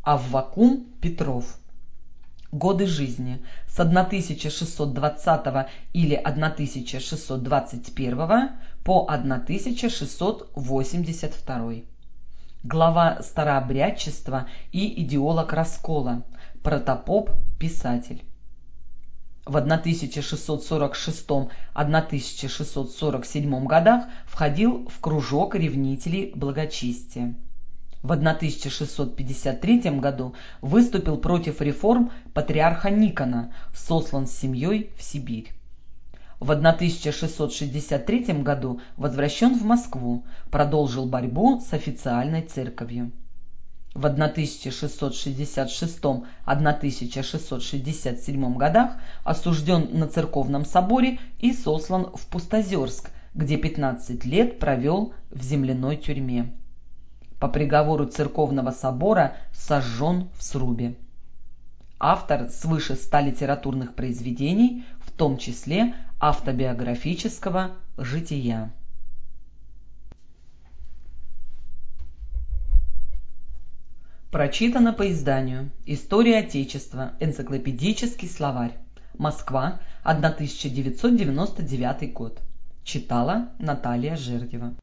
Аввакум Петров. Годы жизни с 1620 или 1621 по 1682. Глава старообрядчества и идеолог раскола, протопоп, писатель. В 1646-1647 годах входил в кружок ревнителей благочестия. В 1653 году выступил против реформ патриарха Никона, сослан с семьей в Сибирь. В 1663 году возвращен в Москву, продолжил борьбу с официальной церковью. В 1666-1667 годах осужден на церковном соборе и сослан в Пустозерск, где 15 лет провел в земляной тюрьме. По приговору церковного собора сожжен в срубе. Автор свыше 100 литературных произведений, в том числе автобиографического жития. Прочитано по изданию «История Отечества. Энциклопедический словарь». Москва, 1999 год. Читала Наталья Жердева.